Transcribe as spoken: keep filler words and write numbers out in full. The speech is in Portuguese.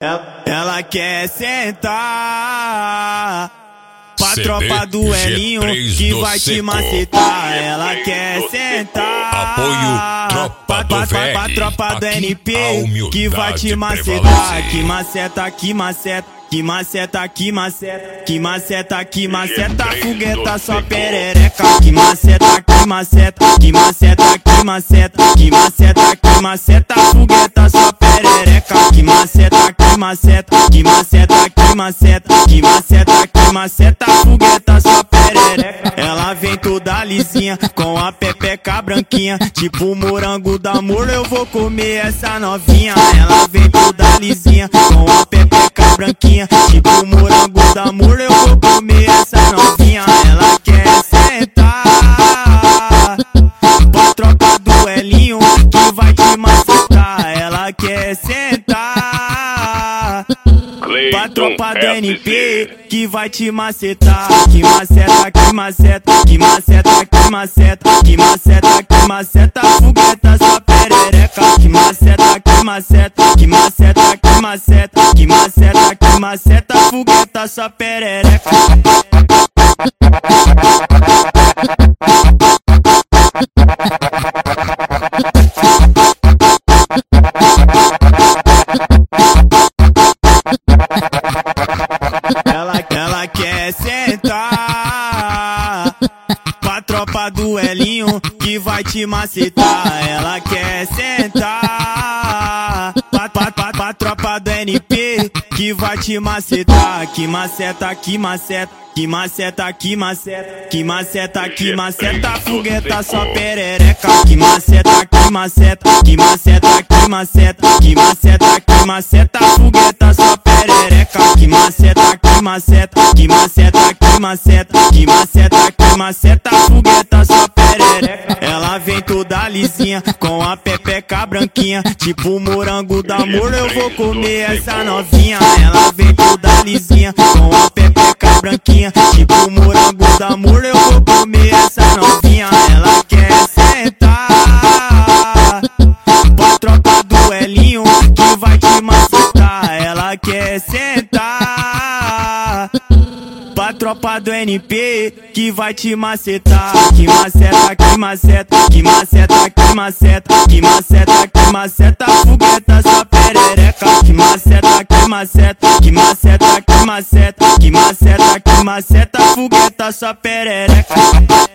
Ela, ela quer sentar pra tropa do Elinho que vai te macetar. Ela quer sentar. Apoio tropa do V E C. Pra tropa do N P que vai te macetar. Que maceta, que maceta. Que maceta, que maceta, que maceta, que maceta, fogueta só perereca. Que maceta, que maceta, que maceta, que maceta, que maceta, que maceta, fogueta só perereca. Que maceta, que maceta, que maceta, que maceta, que maceta, que maceta, fogueta só perereca. Ela vem toda lisinha, com a pepeca branquinha, tipo morango da amor, eu vou comer essa novinha. Ela vem toda lisinha, com a pepeca branquinha, tipo morango da amor, eu vou comer essa novinha. Ela quer sentar pra tropa do Elinho que vai te macetar. Ela quer sentar pra tropa do N P que vai te macetar. Que maceta, que maceta, que maceta, que maceta, que maceta, que maceta, fogueta só perereca. Que maceta, que maceta, que maceta, que maceta, que maceta, que maceta, fogueta só perereca. Ela, ela quer sentar pra tropa do Elinho que vai te macetar. Ela quer sentar pra, pra, pra, pra tropa do N P que vai te macetar. Que maceta, que maceta, que maceta, que maceta, que maceta, que maceta, fogueta só perereca. Que maceta, que maceta, que maceta, que maceta, que maceta, que maceta, fogueta só perereca. Que maceta, que maceta, que maceta, que maceta, que maceta, que maceta, fogueta só perereca. Ela vem toda lisinha, com a pepeca branquinha, tipo morango da amor, eu vou comer essa novinha. Ela vem toda lisinha, com a pepeca branquinha, tipo morango da amor, eu vou comer essa novinha. Ela quer sentar pra tropa do Elinho que vai te macetar. Ela quer sentar pra tropa do N P que vai te macetar. Que maceta, que maceta, que maceta, que maceta, que maceta, que maceta, fogueta só perereca. Que maceta, que maceta, que maceta, que maceta, que maceta, que maceta, fogueta só perereca.